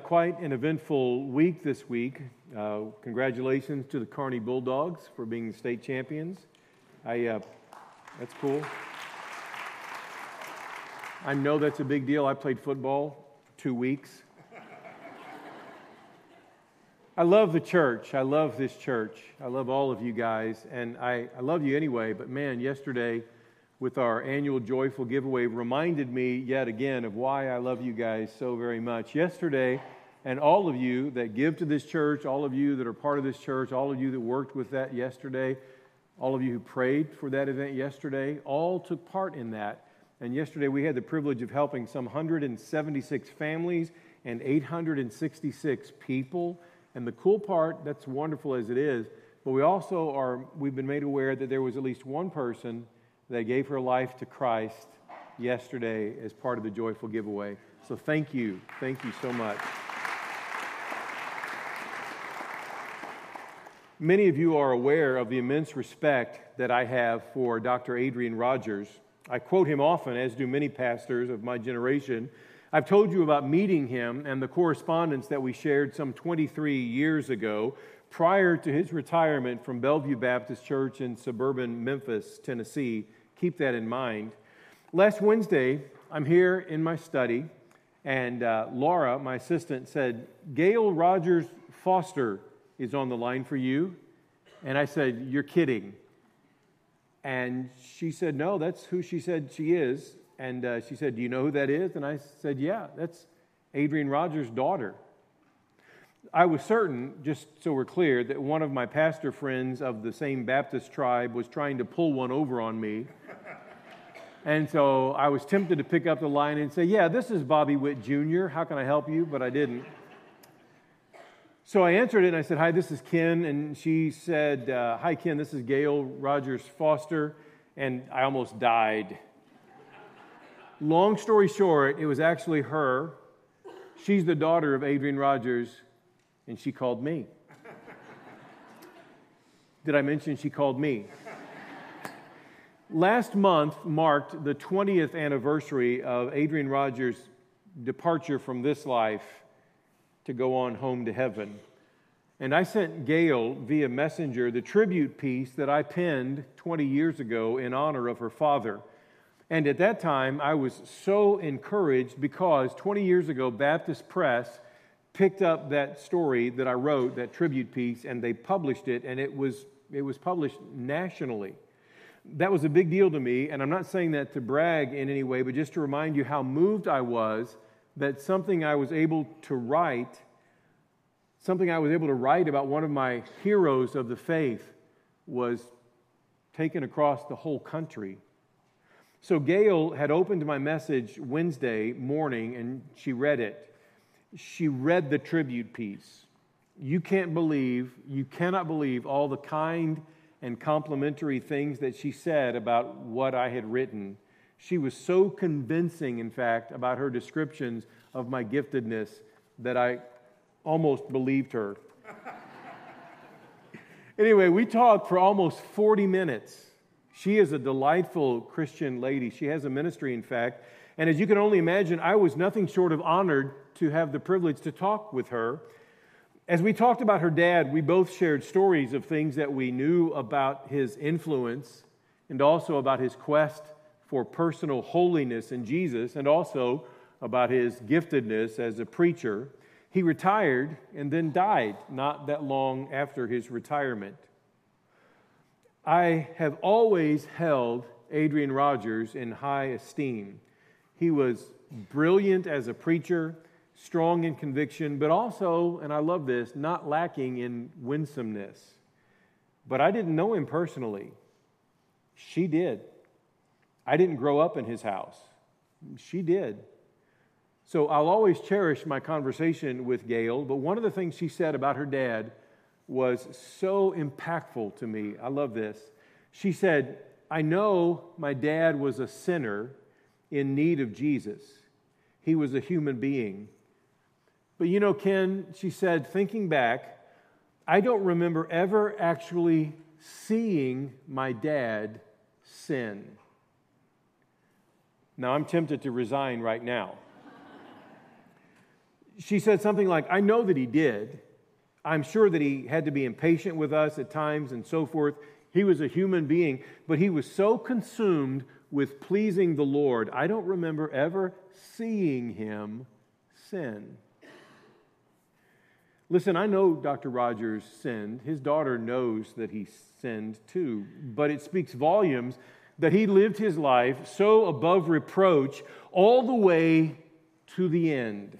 quite an eventful week this week. Congratulations to the Kearney Bulldogs for being the state champions. That's cool. I know that's a big deal. I played football 2 weeks. I love the church. I love this church. I love all of you guys, and I love you anyway, but man, yesterday with our annual Joyful Giveaway reminded me yet again of why I love you guys so very much. Yesterday, and all of you that give to this church, all of you that are part of this church, all of you that worked with that yesterday, all of you who prayed for that event yesterday, all took part in that. And yesterday we had the privilege of helping some 176 families and 866 people. And the cool part, that's wonderful as it is, but we've been made aware that there was at least one person that gave her life to Christ yesterday as part of the Joyful Giveaway. So thank you. Thank you so much. Many of you are aware of the immense respect that I have for Dr. Adrian Rogers. I quote him often, as do many pastors of my generation. I've told you about meeting him and the correspondence that we shared some 23 years ago prior to his retirement from Bellevue Baptist Church in suburban Memphis, Tennessee. Keep that in mind. Last Wednesday, I'm here in my study, and Laura, my assistant, said, Gail Rogers Foster is on the line for you. And I said, you're kidding. And she said, no, that's who she said she is. And she said, do you know who that is? And I said, yeah, that's Adrian Rogers' daughter. I was certain, just so we're clear, that one of my pastor friends of the same Baptist tribe was trying to pull one over on me. And so I was tempted to pick up the line and say, yeah, this is Bobby Witt Jr. How can I help you? But I didn't. So I answered it and I said, hi, this is Ken. And she said, hi, Ken, this is Gail Rogers Foster. And I almost died. Long story short, it was actually her. She's the daughter of Adrian Rogers, and she called me. Did I mention she called me? Last month marked the 20th anniversary of Adrian Rogers' departure from this life to go on home to heaven. And I sent Gail via messenger the tribute piece that I penned 20 years ago in honor of her father. And at that time, I was so encouraged because 20 years ago, Baptist Press picked up that story that I wrote, that tribute piece, and they published it, and it was published nationally. That was a big deal to me, and I'm not saying that to brag in any way, but just to remind you how moved I was that something I was able to write about one of my heroes of the faith was taken across the whole country. So Gail had opened my message Wednesday morning, and she read it. She read the tribute piece. You cannot believe all the kind and complimentary things that she said about what I had written. She was so convincing, in fact, about her descriptions of my giftedness that I almost believed her. Anyway, we talked for almost 40 minutes. She is a delightful Christian lady. She has a ministry, in fact. And as you can only imagine, I was nothing short of honored to have the privilege to talk with her. As we talked about her dad, we both shared stories of things that we knew about his influence and also about his quest for personal holiness in Jesus and also about his giftedness as a preacher. He retired and then died not that long after his retirement. I have always held Adrian Rogers in high esteem. He was brilliant as a preacher, strong in conviction, but also, and I love this, not lacking in winsomeness. But I didn't know him personally. She did. I didn't grow up in his house. She did. So I'll always cherish my conversation with Gail, but one of the things she said about her dad was so impactful to me. I love this. She said, I know my dad was a sinner in need of Jesus. He was a human being. But you know, Ken, she said, thinking back, I don't remember ever actually seeing my dad sin. Now, I'm tempted to resign right now. She said something like, I know that he did. I'm sure that he had to be impatient with us at times and so forth. He was a human being, but he was so consumed with pleasing the Lord, I don't remember ever seeing him sin. Listen, I know Dr. Rogers sinned. His daughter knows that he sinned too, but it speaks volumes that he lived his life so above reproach all the way to the end.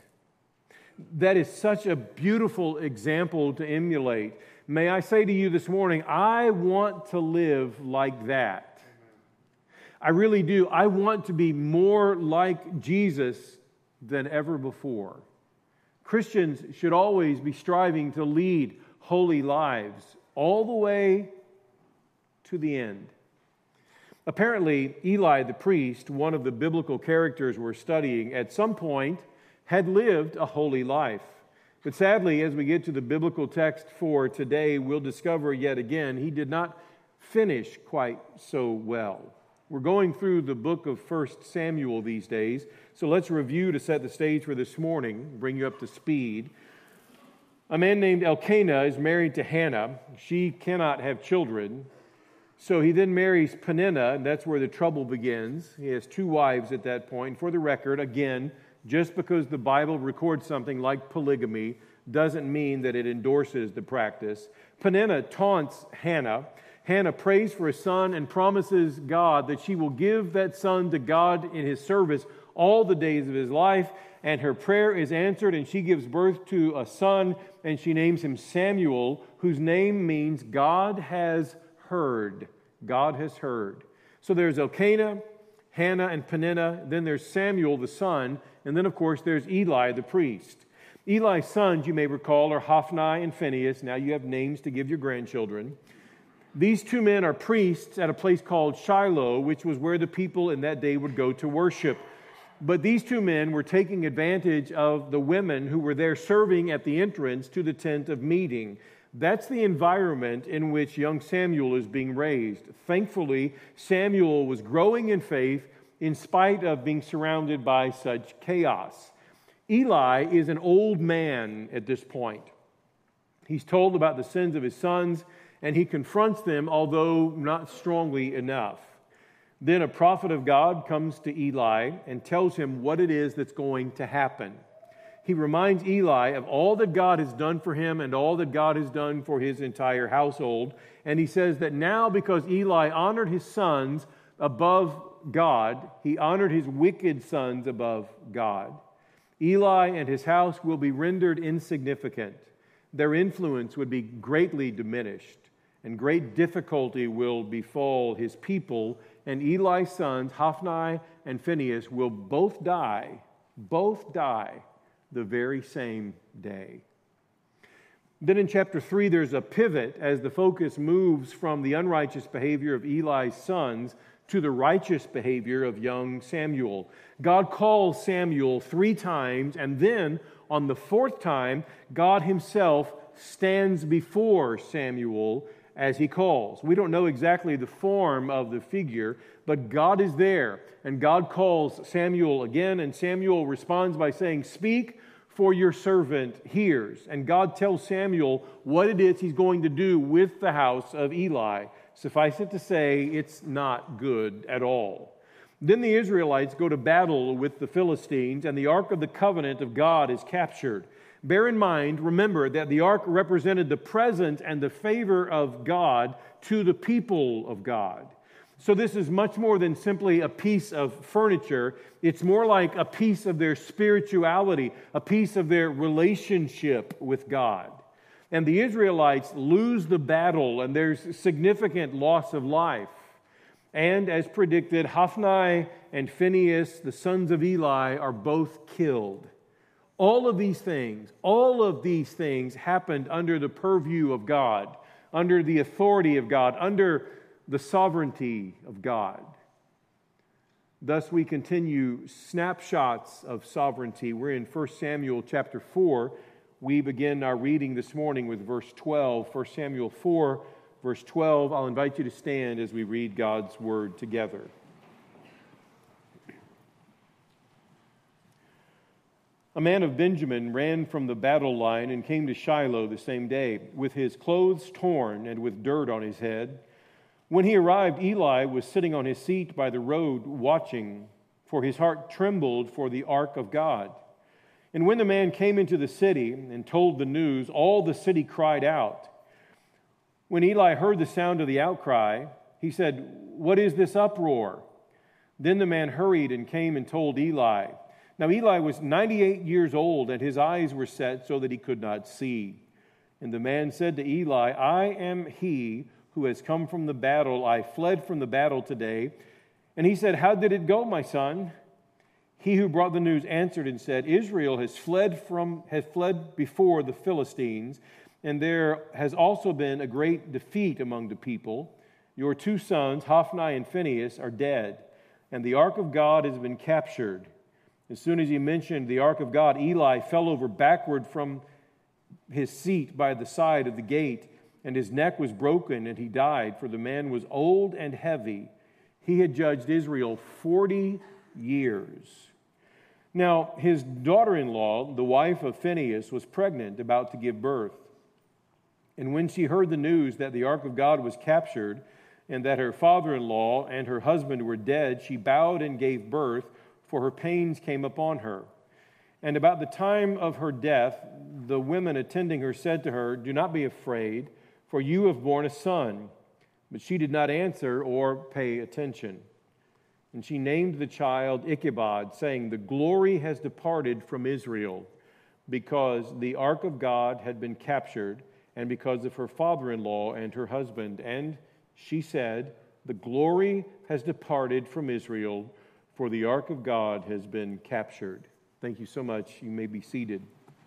That is such a beautiful example to emulate. May I say to you this morning, I want to live like that. I really do. I want to be more like Jesus than ever before. Christians should always be striving to lead holy lives all the way to the end. Apparently, Eli the priest, one of the biblical characters we're studying, at some point had lived a holy life. But sadly, as we get to the biblical text for today, we'll discover yet again he did not finish quite so well. We're going through the book of 1 Samuel these days, so let's review to set the stage for this morning, bring you up to speed. A man named Elkanah is married to Hannah. She cannot have children, so he then marries Peninnah, and that's where the trouble begins. He has 2 wives at that point. For the record, again, just because the Bible records something like polygamy doesn't mean that it endorses the practice. Peninnah taunts Hannah. Hannah prays for a son and promises God that she will give that son to God in his service all the days of his life. And her prayer is answered, and she gives birth to a son, and she names him Samuel, whose name means God has heard. God has heard. So there's Elkanah, Hannah, and Peninnah. Then there's Samuel, the son. And then, of course, there's Eli, the priest. Eli's sons, you may recall, are Hophni and Phinehas. Now you have names to give your grandchildren. These 2 men are priests at a place called Shiloh, which was where the people in that day would go to worship. But these 2 men were taking advantage of the women who were there serving at the entrance to the tent of meeting. That's the environment in which young Samuel is being raised. Thankfully, Samuel was growing in faith in spite of being surrounded by such chaos. Eli is an old man at this point. He's told about the sins of his sons, and he confronts them, although not strongly enough. Then a prophet of God comes to Eli and tells him what it is that's going to happen. He reminds Eli of all that God has done for him and all that God has done for his entire household. And he says that now, because Eli honored his sons above God, he honored his wicked sons above God. Eli and his house will be rendered insignificant. Their influence would be greatly diminished, and great difficulty will befall his people, and Eli's sons, Hophni and Phinehas, will both die the very same day. Then in chapter 3, there's a pivot as the focus moves from the unrighteous behavior of Eli's sons to the righteous behavior of young Samuel. God calls Samuel 3 times, and then on the 4th time, God himself stands before Samuel as he calls. We don't know exactly the form of the figure, but God is there, and God calls Samuel again, and Samuel responds by saying, "Speak, for your servant hears." And God tells Samuel what it is he's going to do with the house of Eli. Suffice it to say, it's not good at all. Then the Israelites go to battle with the Philistines, and the Ark of the Covenant of God is captured. Bear in mind, remember, that the ark represented the presence and the favor of God to the people of God. So this is much more than simply a piece of furniture. It's more like a piece of their spirituality, a piece of their relationship with God. And the Israelites lose the battle, and there's significant loss of life. And as predicted, Hophni and Phinehas, the sons of Eli, are both killed. All of these things happened under the purview of God, under the authority of God, under the sovereignty of God. Thus we continue snapshots of sovereignty. We're in 1 Samuel chapter 4. We begin our reading this morning with verse 12. 1 Samuel 4, verse 12. I'll invite you to stand as we read God's word together. A man of Benjamin ran from the battle line and came to Shiloh the same day, with his clothes torn and with dirt on his head. When he arrived, Eli was sitting on his seat by the road watching, for his heart trembled for the ark of God. And when the man came into the city and told the news, all the city cried out. When Eli heard the sound of the outcry, he said, "What is this uproar?" Then the man hurried and came and told Eli. Now Eli was 98 years old, and his eyes were set so that he could not see. And the man said to Eli, "I am he who has come from the battle. I fled from the battle today." And he said, "How did it go, my son?" He who brought the news answered and said, "Israel has fled before the Philistines, and there has also been a great defeat among the people. Your 2 sons, Hophni and Phinehas, are dead, and the ark of God has been captured." As soon as he mentioned the ark of God, Eli fell over backward from his seat by the side of the gate, and his neck was broken, and he died, for the man was old and heavy. He had judged Israel 40 years. Now, his daughter-in-law, the wife of Phinehas, was pregnant, about to give birth. And when she heard the news that the ark of God was captured, and that her father-in-law and her husband were dead, she bowed and gave birth, for her pains came upon her. And about the time of her death, the women attending her said to her, "Do not be afraid, for you have borne a son." But she did not answer or pay attention. And she named the child Ichabod, saying, "The glory has departed from Israel, because the ark of God had been captured, and because of her father-in-law and her husband." And she said, "The glory has departed from Israel, for the ark of God has been captured." Thank you so much. You may be seated.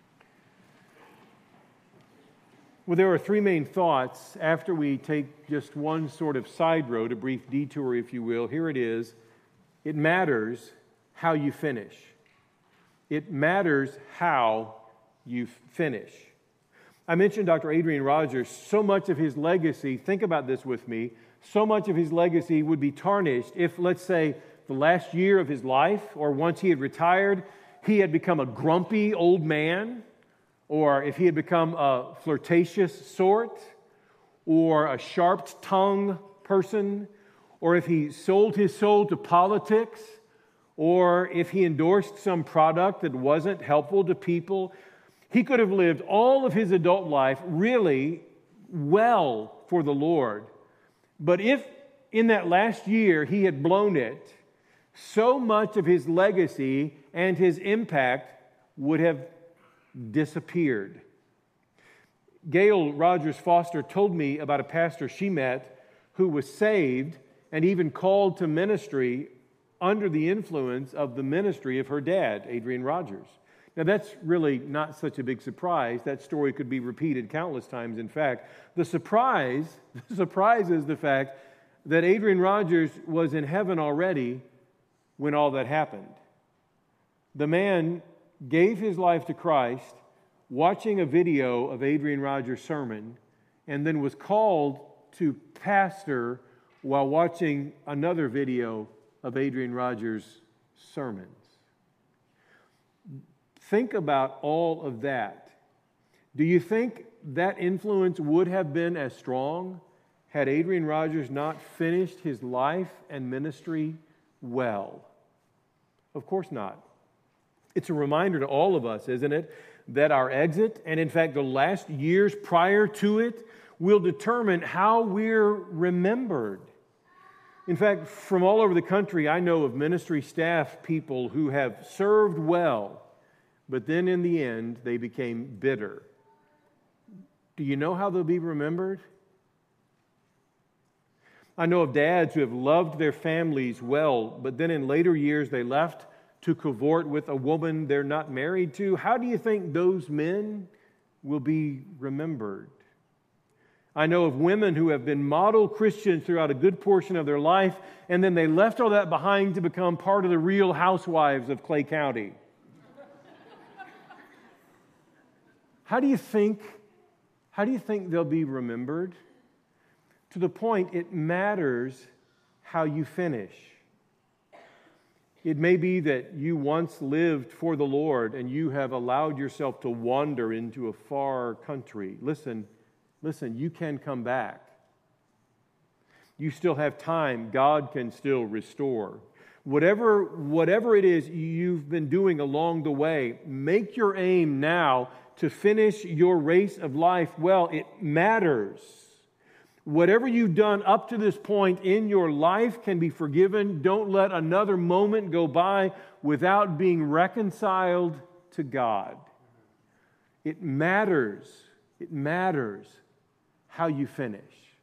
Well, there are 3 main thoughts after we take just one sort of side road, a brief detour, if you will. Here it is. It matters how you finish. It matters how you finish. I mentioned Dr. Adrian Rogers. So much of his legacy, think about this with me, so much of his legacy would be tarnished if, let's say, the last year of his life, or once he had retired, he had become a grumpy old man, or if he had become a flirtatious sort, or a sharp-tongued person, or if he sold his soul to politics, or if he endorsed some product that wasn't helpful to people. He could have lived all of his adult life really well for the Lord. But if in that last year he had blown it, so much of his legacy and his impact would have disappeared. Gail Rogers Foster told me about a pastor she met who was saved and even called to ministry under the influence of the ministry of her dad, Adrian Rogers. Now, that's really not such a big surprise. That story could be repeated countless times. In fact, the surprise is the fact that Adrian Rogers was in heaven already when all that happened. The man gave his life to Christ watching a video of Adrian Rogers' sermon, and then was called to pastor while watching another video of Adrian Rogers' sermons. Think about all of that. Do you think that influence would have been as strong had Adrian Rogers not finished his life and ministry well? Of course not. It's a reminder to all of us, isn't it, that our exit, and in fact the last years prior to it, will determine how we're remembered. In fact, from all over the country, I know of ministry staff people who have served well, but then in the end, they became bitter. Do you know how they'll be remembered? I know of dads who have loved their families well, but then in later years they left to cavort with a woman they're not married to. How do you think those men will be remembered? I know of women who have been model Christians throughout a good portion of their life, and then they left all that behind to become part of the Real Housewives of Clay County. How do you think they'll be remembered? To the point, it matters how you finish. It may be that you once lived for the Lord and you have allowed yourself to wander into a far country. Listen, you can come back. You still have time. God can still restore. Whatever it is you've been doing along the way, make your aim now to finish your race of life well. It matters. Whatever you've done up to this point in your life can be forgiven. Don't let another moment go by without being reconciled to God. It matters. It matters how you finish.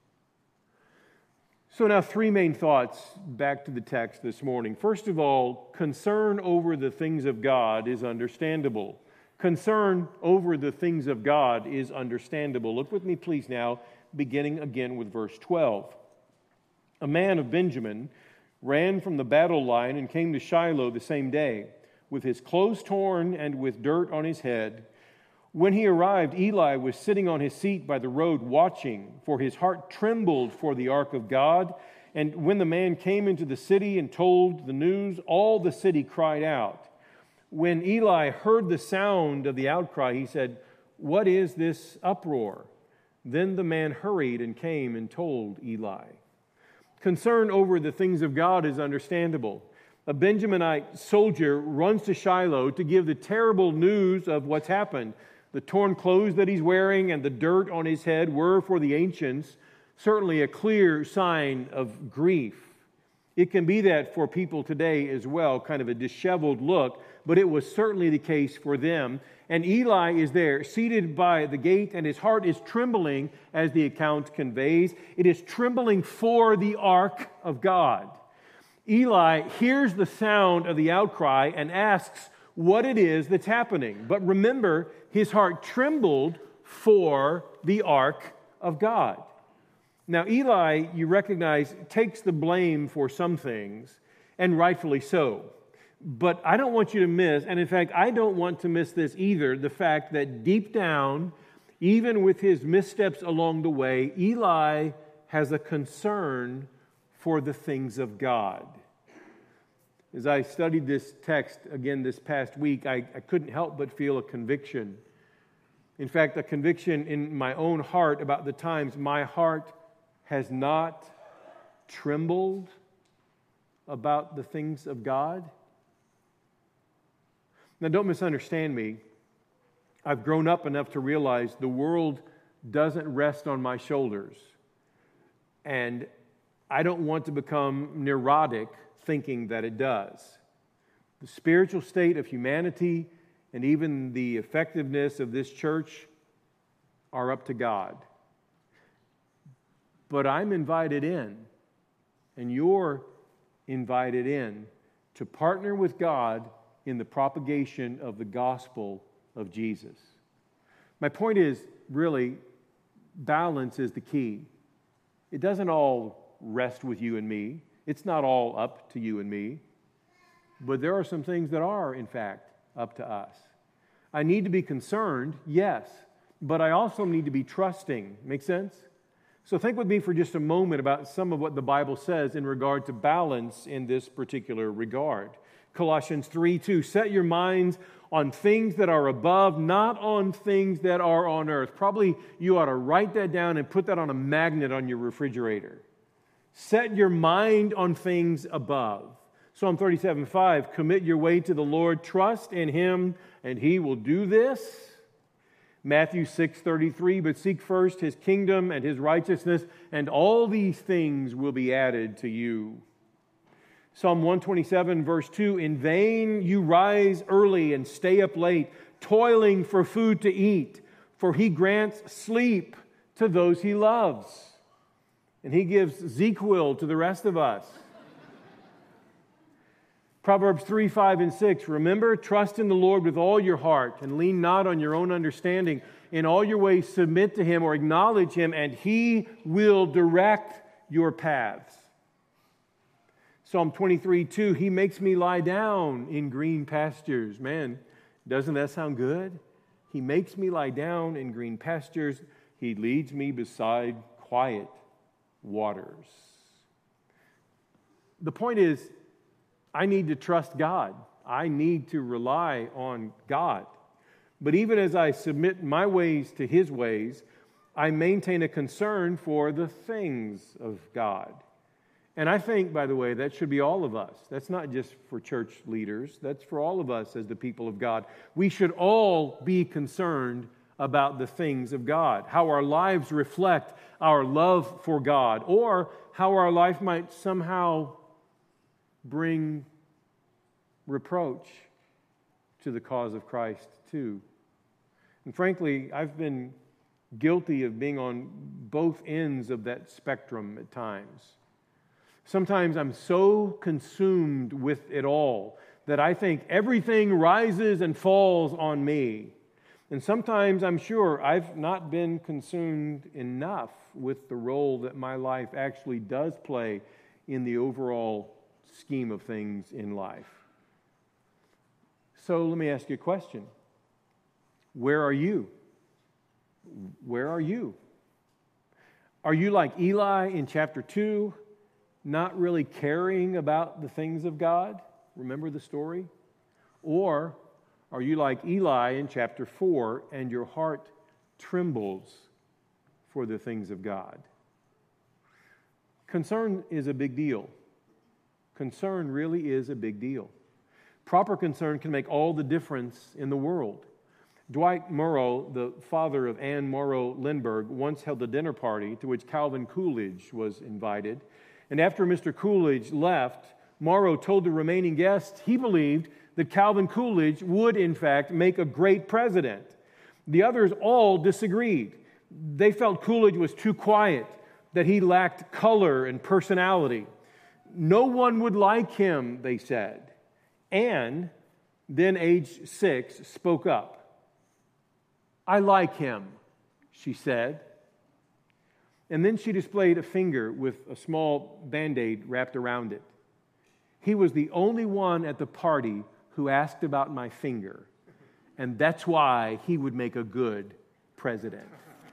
So now 3 main thoughts back to the text this morning. First of all, concern over the things of God is understandable. Concern over the things of God is understandable. Look with me, please, now, beginning again with verse 12. A man of Benjamin ran from the battle line and came to Shiloh the same day, with his clothes torn and with dirt on his head. When he arrived, Eli was sitting on his seat by the road watching, for his heart trembled for the ark of God. And when the man came into the city and told the news, all the city cried out. When Eli heard the sound of the outcry, he said, "What is this uproar?" Then the man hurried and came and told Eli. Concern over the things of God is understandable. A Benjaminite soldier runs to Shiloh to give the terrible news of what's happened. The torn clothes that he's wearing and the dirt on his head were, for the ancients, certainly a clear sign of grief. It can be that for people today as well, kind of a disheveled look, but it was certainly the case for them. And Eli is there, seated by the gate, and his heart is trembling, as the account conveys. It is trembling for the ark of God. Eli hears the sound of the outcry and asks what it is that's happening. But remember, his heart trembled for the ark of God. Now, Eli, you recognize, takes the blame for some things, and rightfully so. But I don't want you to miss, and in fact, I don't want to miss this either, the fact that deep down, even with his missteps along the way, Eli has a concern for the things of God. As I studied this text again this past week, I couldn't help but feel a conviction. In fact, a conviction in my own heart about the times my heart has not trembled about the things of God. Now, don't misunderstand me. I've grown up enough to realize the world doesn't rest on my shoulders. And I don't want to become neurotic thinking that it does. The spiritual state of humanity and even the effectiveness of this church are up to God. But I'm invited in, and you're invited in to partner with God in the propagation of the gospel of Jesus. My point is, really, balance is the key. It doesn't all rest with you and me. It's not all up to you and me. But there are some things that are, in fact, up to us. I need to be concerned, yes, but I also need to be trusting. Make sense? So think with me for just a moment about some of what the Bible says in regard to balance in this particular regard. Colossians 3:2, set your minds on things that are above, not on things that are on earth. Probably you ought to write that down and put that on a magnet on your refrigerator. Set your mind on things above. Psalm 37:5, commit your way to the Lord, trust in Him, and He will do this. Matthew 6:33, but seek first His kingdom and His righteousness, and all these things will be added to you. Psalm 127, verse 2, in vain you rise early and stay up late, toiling for food to eat, for He grants sleep to those He loves. And He gives ZQL to the rest of us. Proverbs 3, 5, and 6, remember, trust in the Lord with all your heart and lean not on your own understanding. In all your ways submit to Him or acknowledge Him, and He will direct your paths. Psalm 23:2, He makes me lie down in green pastures. Man, doesn't that sound good? He makes me lie down in green pastures. He leads me beside quiet waters. The point is, I need to trust God. I need to rely on God. But even as I submit my ways to His ways, I maintain a concern for the things of God. And I think, by the way, that should be all of us. That's not just for church leaders. That's for all of us as the people of God. We should all be concerned about the things of God, how our lives reflect our love for God, or how our life might somehow bring reproach to the cause of Christ too. And frankly, I've been guilty of being on both ends of that spectrum at times. Sometimes I'm so consumed with it all that I think everything rises and falls on me. And sometimes I'm sure I've not been consumed enough with the role that my life actually does play in the overall scheme of things in life. So let me ask you a question. Where are you? Where are you? Are you like Eli in chapter 2, not really caring about the things of God? Remember the story? Or are you like Eli in chapter 4, and your heart trembles for the things of God? Concern is a big deal. Concern really is a big deal. Proper concern can make all the difference in the world. Dwight Morrow, the father of Anne Morrow Lindbergh, once held a dinner party to which Calvin Coolidge was invited. And after Mr. Coolidge left, Morrow told the remaining guests he believed that Calvin Coolidge would, in fact, make a great president. The others all disagreed. They felt Coolidge was too quiet, that he lacked color and personality. No one would like him, they said. Anne, then age 6, spoke up. I like him, she said. And then she displayed a finger with a small Band-Aid wrapped around it. He was the only one at the party who asked about my finger, and that's why he would make a good president.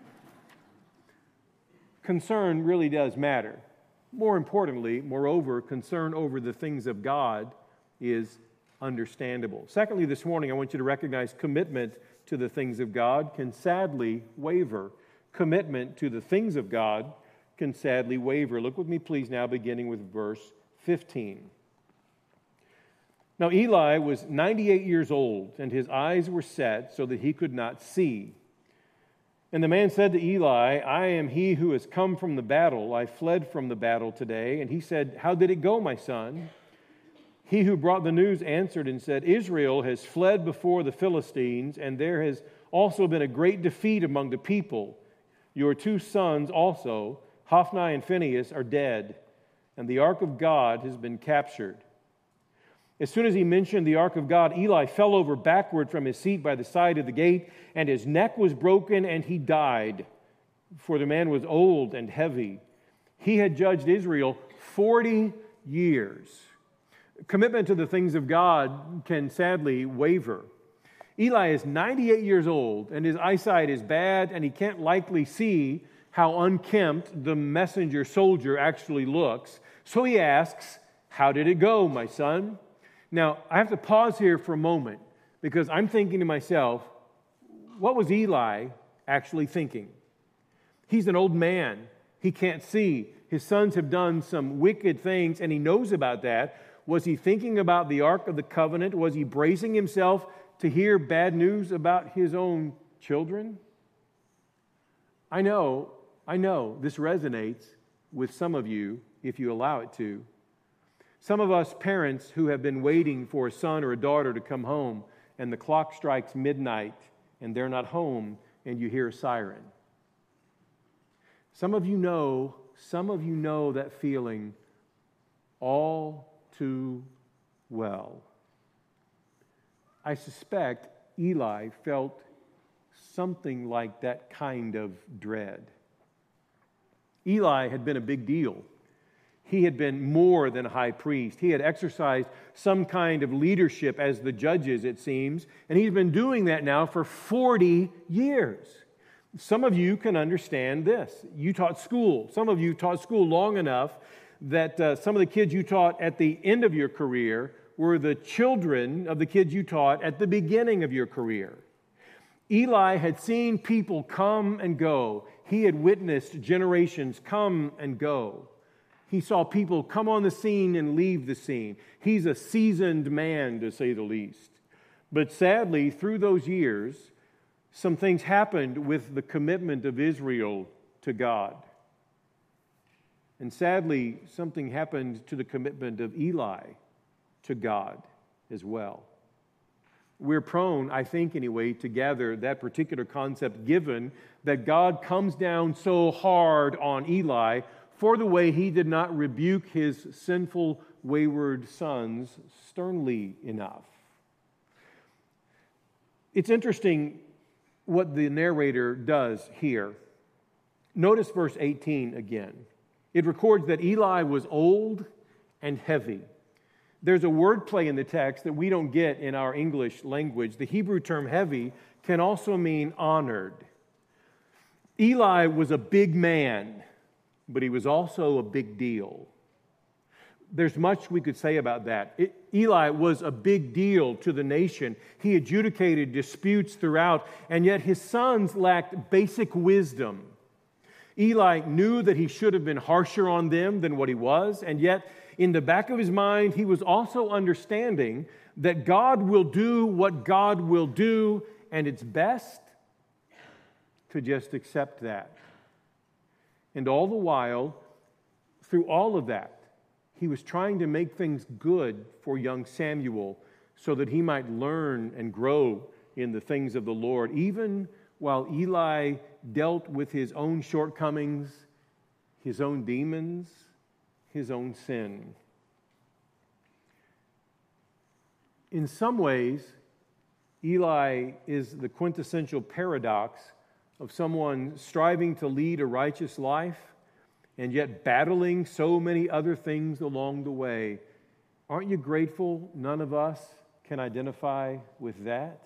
Concern really does matter. More importantly, moreover, concern over the things of God is understandable. Secondly, this morning, I want you to recognize commitment to the things of God can sadly waver. Commitment to the things of God can sadly waver. Look with me, please, now, beginning with verse 15. Now, Eli was 98 years old, and his eyes were set so that he could not see. And the man said to Eli, I am he who has come from the battle. I fled from the battle today. And he said, How did it go, my son? He who brought the news answered and said, Israel has fled before the Philistines, and there has also been a great defeat among the people. Your 2 sons also, Hophni and Phinehas, are dead, and the ark of God has been captured. As soon as he mentioned the ark of God, Eli fell over backward from his seat by the side of the gate, and his neck was broken, and he died. For the man was old and heavy. He had judged Israel 40 years. Commitment to the things of God can sadly waver. Eli is 98 years old, and his eyesight is bad, and he can't likely see how unkempt the messenger soldier actually looks. So he asks, How did it go, my son? Now, I have to pause here for a moment, because I'm thinking to myself, what was Eli actually thinking? He's an old man. He can't see. His sons have done some wicked things, and he knows about that. Was he thinking about the Ark of the Covenant? Was he bracing himself to hear bad news about his own children? I know this resonates with some of you if you allow it to. Some of us parents who have been waiting for a son or a daughter to come home, and the clock strikes midnight and they're not home, and you hear a siren. Some of you know that feeling all too well. I suspect Eli felt something like that kind of dread. Eli had been a big deal. He had been more than a high priest. He had exercised some kind of leadership as the judges, it seems, and he's been doing that now for 40 years. Some of you can understand this. You taught school. Some of you taught school long enough that some of the kids you taught at the end of your career were the children of the kids you taught at the beginning of your career. Eli had seen people come and go. He had witnessed generations come and go. He saw people come on the scene and leave the scene. He's a seasoned man, to say the least. But sadly, through those years, some things happened with the commitment of Israel to God. And sadly, something happened to the commitment of Eli to God as well. We're prone, I think anyway, to gather that particular concept given that God comes down so hard on Eli for the way he did not rebuke his sinful, wayward sons sternly enough. It's interesting what the narrator does here. Notice verse 18 again. It records that Eli was old and heavy. There's a wordplay in the text that we don't get in our English language. The Hebrew term heavy can also mean honored. Eli was a big man, but he was also a big deal. There's much we could say about that. Eli was a big deal to the nation. He adjudicated disputes throughout, and yet his sons lacked basic wisdom. Eli knew that he should have been harsher on them than what he was, and yet in the back of his mind, he was also understanding that God will do what God will do, and it's best to just accept that. And all the while, through all of that, he was trying to make things good for young Samuel so that he might learn and grow in the things of the Lord, even while Eli dealt with his own shortcomings, his own demons, his own sin. In some ways, Eli is the quintessential paradox of someone striving to lead a righteous life and yet battling so many other things along the way. Aren't you grateful none of us can identify with that?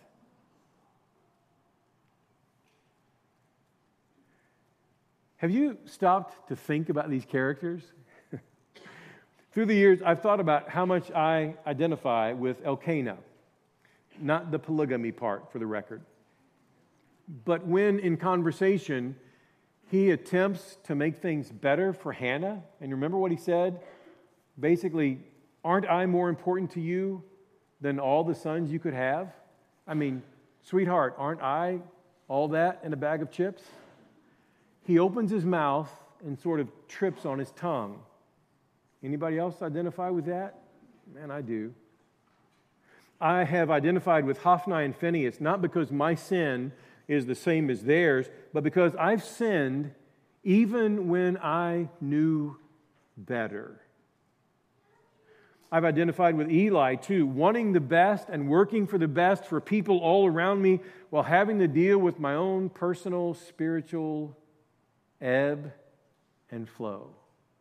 Have you stopped to think about these characters? Through the years, I've thought about how much I identify with Elkanah, not the polygamy part, for the record. But when in conversation, he attempts to make things better for Hannah, and remember what he said? Basically, aren't I more important to you than all the sons you could have? I mean, sweetheart, aren't I all that in a bag of chips? He opens his mouth and sort of trips on his tongue. Anybody else identify with that? Man, I do. I have identified with Hophni and Phinehas, not because my sin is the same as theirs, but because I've sinned even when I knew better. I've identified with Eli, too, wanting the best and working for the best for people all around me while having to deal with my own personal spiritual ebb and flow.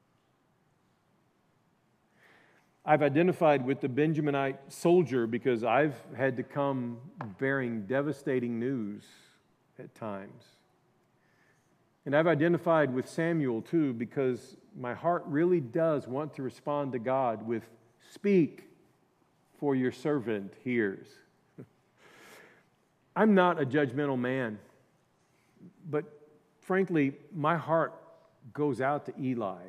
I've identified with the Benjaminite soldier because I've had to come bearing devastating news at times. And I've identified with Samuel too because my heart really does want to respond to God with, "Speak, for your servant hears." I'm not a judgmental man, but frankly, my heart goes out to Eli.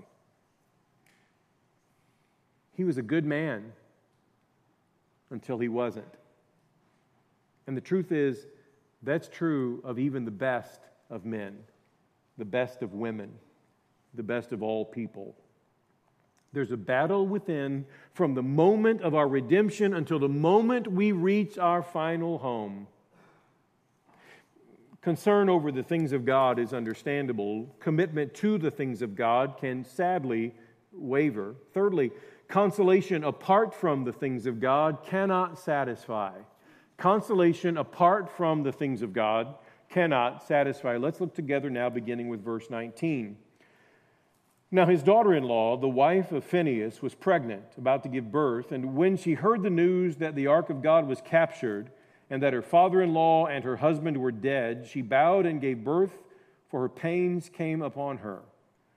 He was a good man until he wasn't. And the truth is, that's true of even the best of men, the best of women, the best of all people. There's a battle within from the moment of our redemption until the moment we reach our final home. Concern over the things of God is understandable. Commitment to the things of God can sadly waver. Thirdly, consolation apart from the things of God cannot satisfy. Consolation apart from the things of God cannot satisfy. Let's look together now, beginning with verse 19. Now his daughter-in-law, the wife of Phinehas, was pregnant, about to give birth, and when she heard the news that the ark of God was captured and that her father-in-law and her husband were dead, she bowed and gave birth, for her pains came upon her.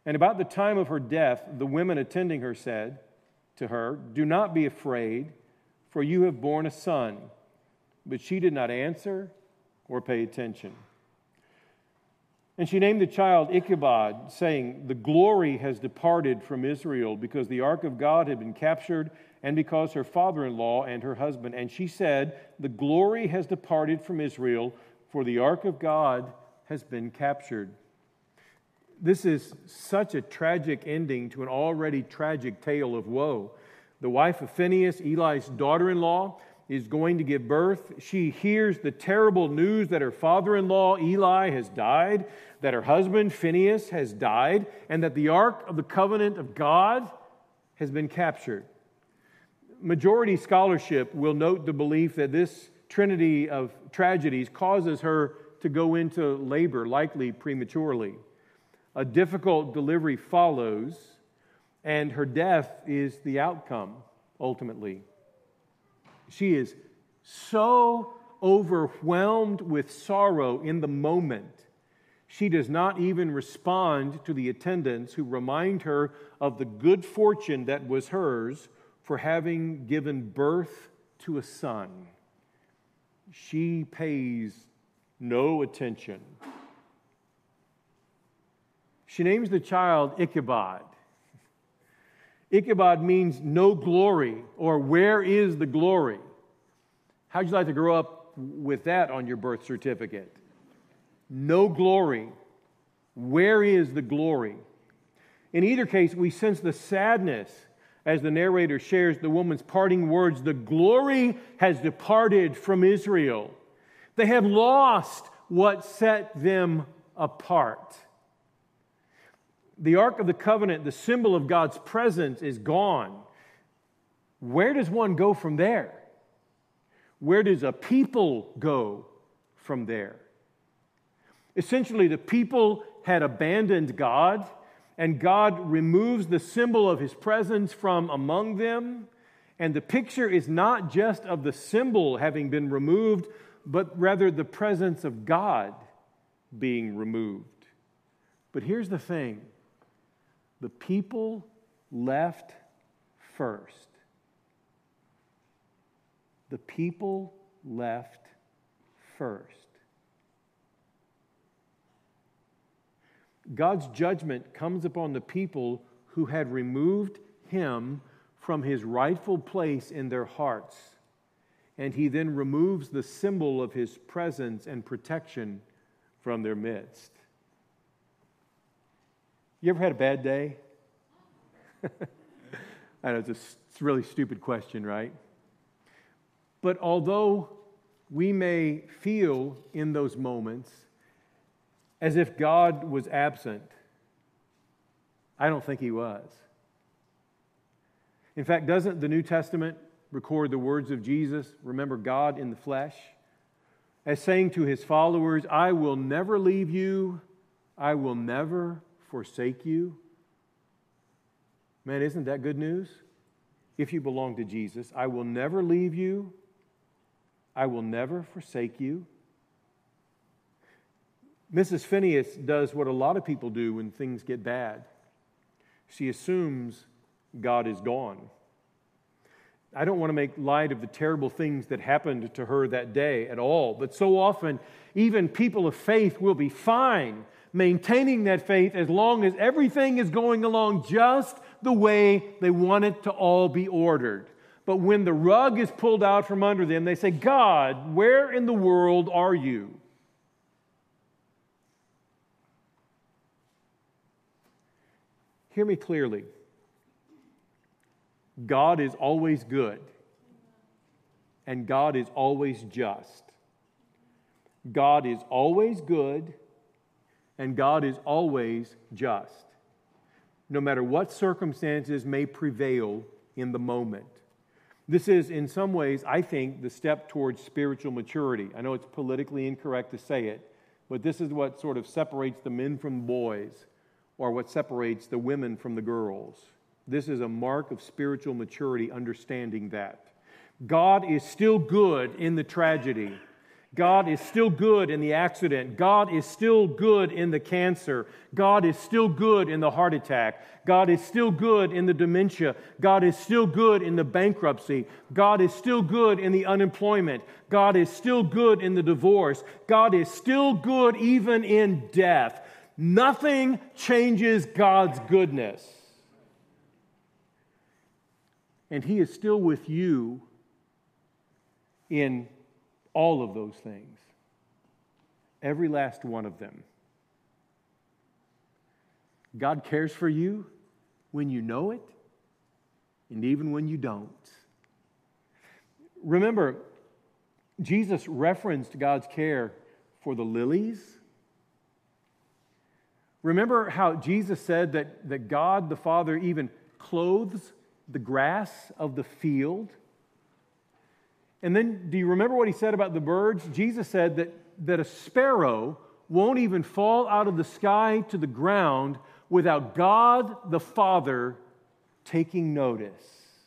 And about the time of her death, the women attending her said to her, "Do not be afraid, for you have borne a son." But she did not answer or pay attention. And she named the child Ichabod, saying, "The glory has departed from Israel, because the ark of God had been captured, and because her father-in-law and her husband." And she said, "The glory has departed from Israel, for the ark of God has been captured." This is such a tragic ending to an already tragic tale of woe. The wife of Phinehas, Eli's daughter-in-law, is going to give birth. She hears the terrible news that her father-in-law, Eli, has died, that her husband, Phinehas, has died, and that the Ark of the Covenant of God has been captured. Majority scholarship will note the belief that this trinity of tragedies causes her to go into labor, likely prematurely. A difficult delivery follows, and her death is the outcome, ultimately. She is so overwhelmed with sorrow in the moment, she does not even respond to the attendants who remind her of the good fortune that was hers for having given birth to a son. She pays no attention. She names the child Ichabod. Ichabod means no glory, or where is the glory? How'd you like to grow up with that on your birth certificate? No glory. Where is the glory? In either case, we sense the sadness as the narrator shares the woman's parting words. The glory has departed from Israel. They have lost what set them apart. The Ark of the Covenant, the symbol of God's presence, is gone. Where does one go from there? Where does a people go from there? Essentially, the people had abandoned God, and God removes the symbol of His presence from among them. And the picture is not just of the symbol having been removed, but rather the presence of God being removed. But here's the thing. The people left first. The people left first. God's judgment comes upon the people who had removed Him from His rightful place in their hearts, and He then removes the symbol of His presence and protection from their midst. You ever had a bad day? I know it's a really stupid question, right? But although we may feel in those moments as if God was absent, I don't think He was. In fact, doesn't the New Testament record the words of Jesus, remember God in the flesh, as saying to His followers, "I will never leave you, I will never forsake you"? Man, isn't that good news? If you belong to Jesus, I will never leave you, I will never forsake you. Mrs. Phinehas does what a lot of people do when things get bad. She assumes God is gone. I don't want to make light of the terrible things that happened to her that day at all, but so often, even people of faith will be fine maintaining that faith as long as everything is going along just the way they want it to all be ordered. But when the rug is pulled out from under them, they say, "God, where in the world are you?" Hear me clearly. God is always good, and God is always just. God is always good, and God is always just, no matter what circumstances may prevail in the moment. This is, in some ways, I think, the step towards spiritual maturity. I know it's politically incorrect to say it, but this is what sort of separates the men from the boys, or what separates the women from the girls. This is a mark of spiritual maturity, understanding that. God is still good in the tragedy. God is still good in the accident. God is still good in the cancer. God is still good in the heart attack. God is still good in the dementia. God is still good in the bankruptcy. God is still good in the unemployment. God is still good in the divorce. God is still good even in death. Nothing changes God's goodness. And He is still with you in all of those things. Every last one of them. God cares for you when you know it, and even when you don't. Remember, Jesus referenced God's care for the lilies. Remember how Jesus said that God the Father even clothes the grass of the field? And then, do you remember what He said about the birds? Jesus said that a sparrow won't even fall out of the sky to the ground without God the Father taking notice.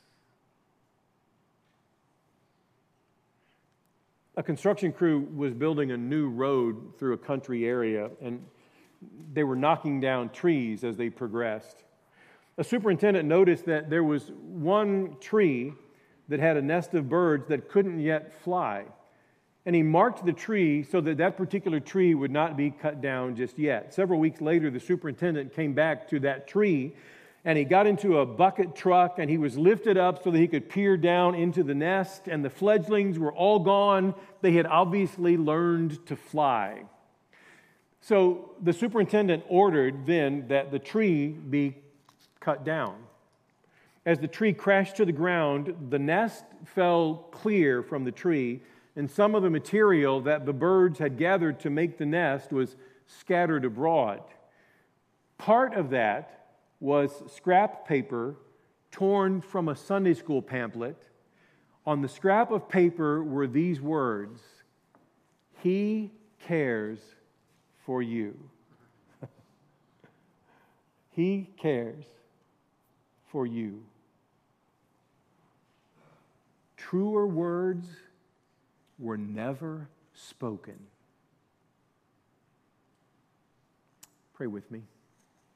A construction crew was building a new road through a country area, and they were knocking down trees as they progressed. A superintendent noticed that there was one tree that had a nest of birds that couldn't yet fly. And he marked the tree so that that particular tree would not be cut down just yet. Several weeks later, the superintendent came back to that tree, and he got into a bucket truck, and he was lifted up so that he could peer down into the nest, and the fledglings were all gone. They had obviously learned to fly. So the superintendent ordered then that the tree be cut down. As the tree crashed to the ground, the nest fell clear from the tree, and some of the material that the birds had gathered to make the nest was scattered abroad. Part of that was scrap paper torn from a Sunday school pamphlet. On the scrap of paper were these words, "He cares for you." He cares for you. Truer words were never spoken. Pray with me.